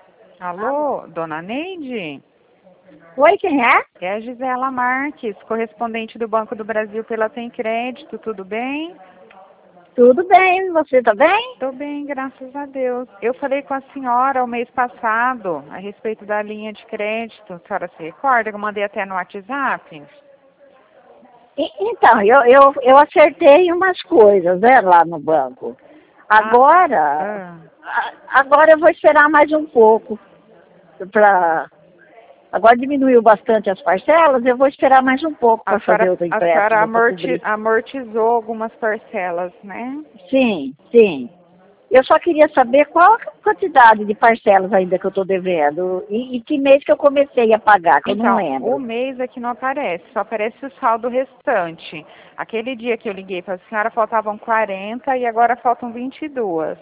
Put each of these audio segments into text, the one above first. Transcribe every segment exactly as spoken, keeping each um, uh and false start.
Alô, dona Neide? Oi, quem é? É a Gisela Marques, correspondente do Banco do Brasil pela Tem Crédito, tudo bem? Tudo bem, você tá bem? Tô bem, graças a Deus. Eu falei com a senhora o mês passado a respeito da linha de crédito, a senhora se recorda? Eu mandei até no WhatsApp. E- então, eu, eu, eu acertei umas coisas, né, lá no banco. Agora, Ah, a- agora eu vou esperar mais um pouco. Pra, agora diminuiu bastante as parcelas, eu vou esperar mais um pouco a para fazer senhora, outro a senhora empréstimo para amorti, cobrir. amortizou algumas parcelas, né? Sim, sim. Eu só queria saber qual a quantidade de parcelas ainda que eu estou devendo e, e que mês que eu comecei a pagar, que eu não Então, o lembro. mês aqui não aparece, só aparece o saldo restante. Aquele dia que eu liguei para a senhora faltavam quarenta e agora faltam vinte e duas.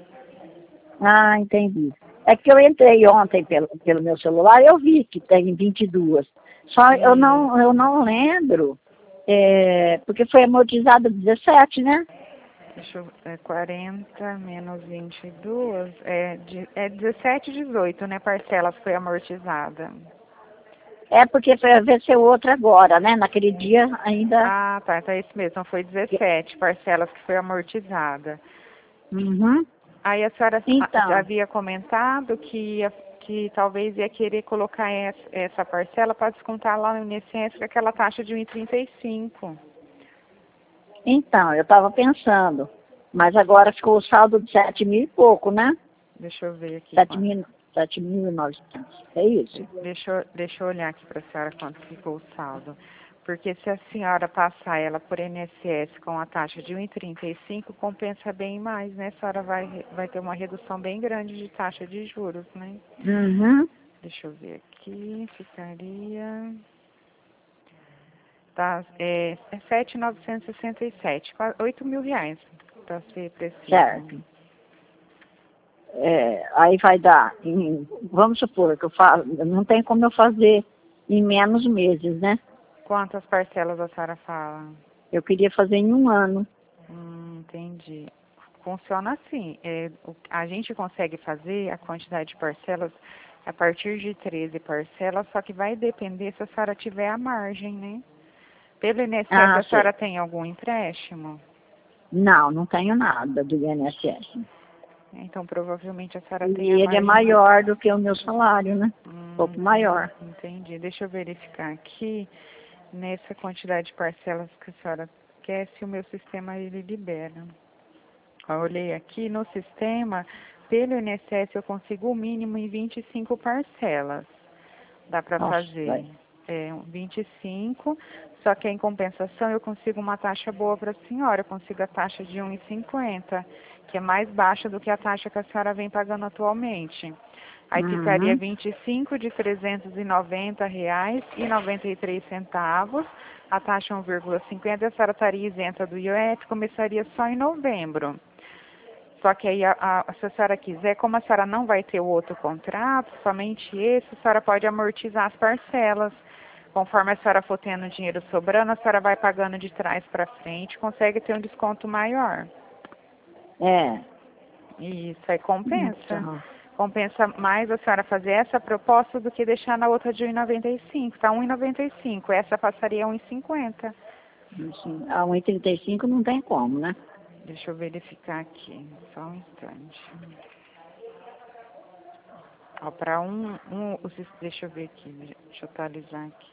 Ah, entendi. É que eu entrei ontem pelo, pelo meu celular e eu vi que tem vinte e duas. Só eu E não, eu não lembro, é, porque foi amortizado dezessete, né? deixa eu, é quarenta menos vinte e duas, é, de, é dezessete e dezoito, né? Parcelas foi amortizada. É porque foi ver se outra agora, né? Naquele dia ainda. Ah, tá, então é isso mesmo, então foi dezessete parcelas que foi amortizada. Uhum. Aí a senhora já Então, havia comentado que, ia, que talvez ia querer colocar essa, essa parcela para descontar lá no I N S S com aquela taxa de um vírgula trinta e cinco. então, eu estava pensando, mas agora ficou o saldo de sete mil e pouco, né? Deixa eu ver aqui Sete quanto. mil, sete mil e novecentos. É isso? Deixa, eu- deixa eu olhar aqui para a senhora quanto ficou o saldo. Porque se a senhora passar ela por I N S S com a taxa de um vírgula trinta e cinco, compensa bem mais, né? A senhora vai, vai ter uma redução bem grande de taxa de juros, né? Uhum. Deixa eu ver aqui, ficaria. Tá, é, é sete mil novecentos e sessenta e sete, quase oito mil reais, para ser preciso. Certo. É, aí vai dar, em- vamos supor que eu falo, não tem como eu fazer em menos meses, né? Quantas parcelas a senhora fala? Eu queria fazer em um ano. Hum, entendi. Funciona assim, é, o- a gente consegue fazer a quantidade de parcelas a partir de treze parcelas, só que vai depender se a senhora tiver a margem, né? Pelo I N S S, Ah, a senhora sei. tem algum empréstimo? Não, não tenho nada do I N S S. Então, provavelmente a senhora tem a E ele é margem. maior do que o meu salário, né? Um Hum, pouco entendi. maior. Entendi. Deixa eu verificar aqui, nessa quantidade de parcelas que a senhora quer, se o meu sistema ele libera. Eu olhei aqui no sistema, pelo I N S S eu consigo o mínimo em vinte e cinco parcelas. Dá para Nossa, fazer vai. é, vinte e cinco, só que em compensação eu consigo uma taxa boa para a senhora, eu consigo a taxa de um vírgula cinquenta, que é mais baixa do que a taxa que a senhora vem pagando atualmente. Aí ficaria Uhum. vinte e cinco de trezentos e noventa reais e noventa e três centavos, a taxa um vírgula cinquenta, a senhora estaria isenta do I O F, começaria só em novembro. Só que aí, a, a, se a senhora quiser, como a senhora não vai ter o outro contrato, somente esse, a senhora pode amortizar as parcelas. Conforme a senhora for tendo dinheiro sobrando, a senhora vai pagando de trás para frente, consegue ter um desconto maior. É. E isso aí compensa. Então, Compensa mais a senhora fazer essa proposta do que deixar na outra de um vírgula noventa e cinco. Tá um vírgula noventa e cinco, essa passaria a um vírgula cinquenta. assim, a um vírgula trinta e cinco não tem como, né? Deixa eu verificar aqui, só um instante. Ó, para um, um, o sis- deixa eu ver aqui, deixa eu atualizar aqui.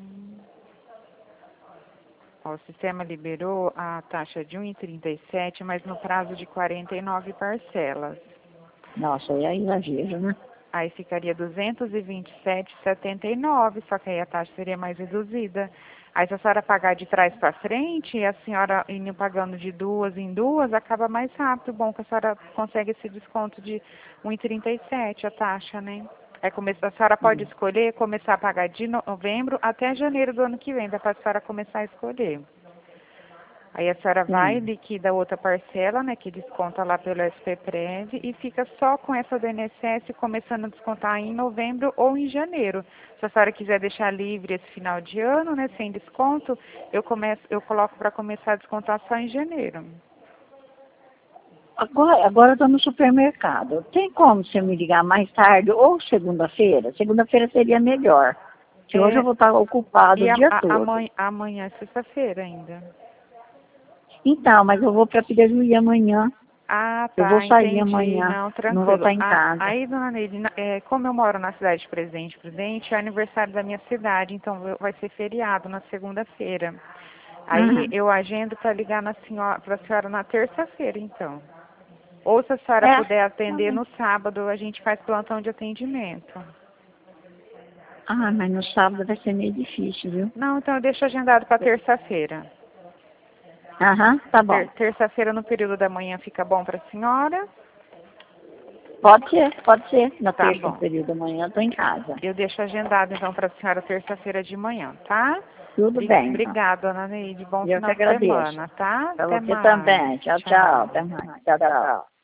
Ó, o sistema liberou a taxa de um vírgula trinta e sete, mas no prazo de quarenta e nove parcelas. Nossa, aí é exagero, né? Aí ficaria duzentos e vinte e sete vírgula setenta e nove, só que aí a taxa seria mais reduzida. Aí se a senhora pagar de trás para frente, e a senhora indo pagando de duas em duas, acaba mais rápido. Bom que a senhora consegue esse desconto de um vírgula trinta e sete a taxa, né? Aí come- a senhora pode Hum. escolher começar a pagar de novembro até janeiro do ano que vem, dá para a senhora começar a escolher. Aí a senhora vai, Sim. liquida outra parcela, né, que desconta lá pelo S P Prev e fica só com essa do I N S S começando a descontar em novembro ou em janeiro. Se a senhora quiser deixar livre esse final de ano, né, sem desconto, eu começo, eu coloco para começar a descontar só em janeiro. agora, agora eu estou no supermercado. Tem como você me ligar mais tarde ou segunda-feira? Segunda-feira seria melhor. Que hoje eu É, vou estar ocupado e o a, dia a, todo. amanhã, amanhã é sexta-feira ainda. Então, mas eu vou para Pirajuí amanhã. Ah, Eu vou tá, sair entendi. amanhã. Não, Não vou tranquilo. estar em Ah, casa. aí, dona Neide, na- é, como eu moro na cidade de Presidente Prudente, é aniversário da minha cidade, então vai vai ser feriado na segunda-feira. Aí Uhum. eu agendo para ligar na senhora, para a senhora na terça-feira, então. Ou se a senhora É. puder Tá atender bem. no sábado, a gente faz plantão de atendimento. Ah, mas no sábado vai ser meio difícil, viu? Não, então eu deixo agendado para terça-feira. Aham, tá bom. Ter- Terça-feira no período da manhã fica bom para a senhora? Pode ser, pode ser. Na Tá terça, bom. período da manhã, eu tô em casa. Eu deixo agendado então para a senhora terça-feira de manhã, tá? Tudo Bri- bem, então. Obrigada, Ana Neide. Bom Eu que final de agradeço. semana, tá? Pra Até você mais. também. Tchau, tchau. Tchau. Até mais. Tchau, tchau.